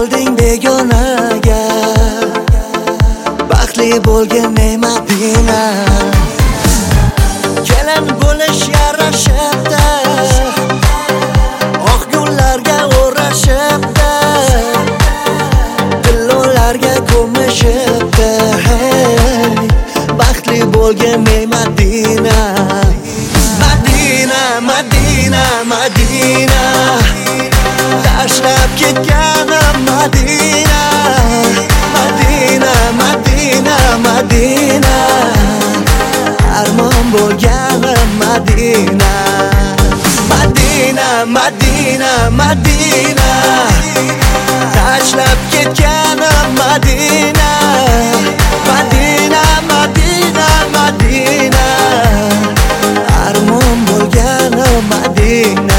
olding begonaga, baxtli bo'lgin ey Madina. Kelin bo'lish yarashibdi, oq gullarga o'rashibdi, dillolarga ko'mishibdi. Baxtli bo'lgin ey Madina. Madina, Madina, Madina, tashlab ketganim Madina. Madina, Madina, Madina, armon bo'lganim Madina. Madina, Madina, Madina, tashlab ketganim Madina. Madina, Madina, Madina, armon bo'lganim Madina.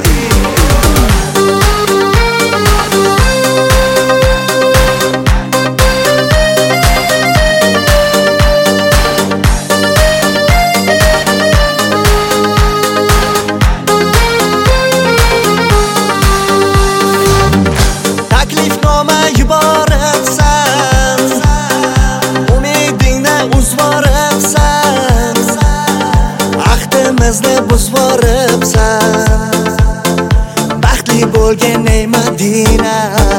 Taklifnoma yuboribsan, umidingni uzvoribsan, ahdimizni buzvoribsan. Baxtli bo'lgin ey Madina.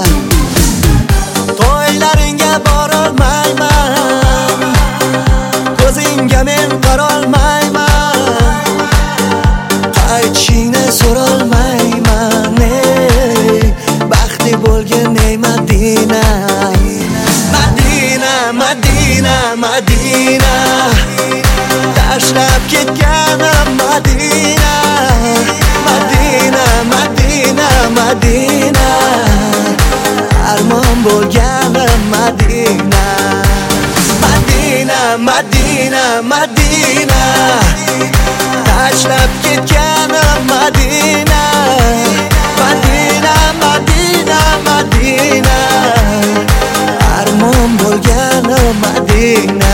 To'ylaringga borolmayman, ko'zingga men qarolmayman, qaytishingni so'rolmayman. Baxtli bo'lgin ey Madina. Madina, Madina, Madina, tashlab ketganim Madina. Madina, Madina, Madina, armon bo'lganim Madina. Madina, Madina, Madina, tashlab ketganim Madina. Madina, Madina, Madina, armon bo'lganim Madina.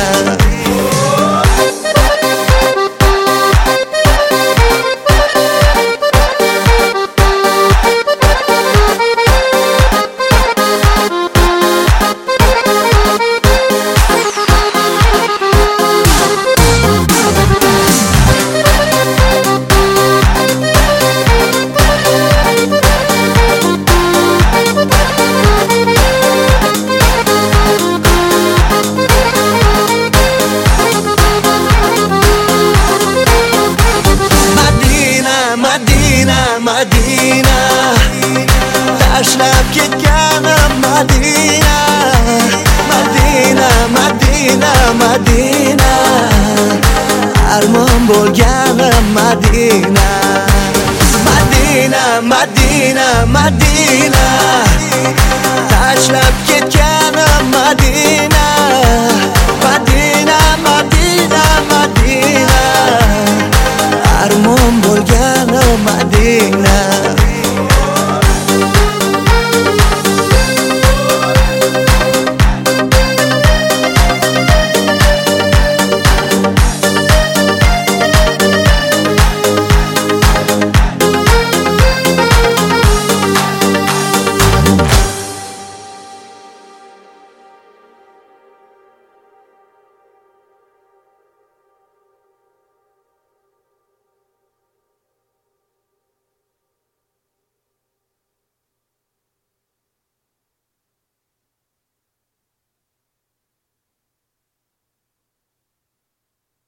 Madina, tashlab ketganim Madina. Madina, Madina, Madina, armon bo'lganim Madina. Madina, Madina, Madina,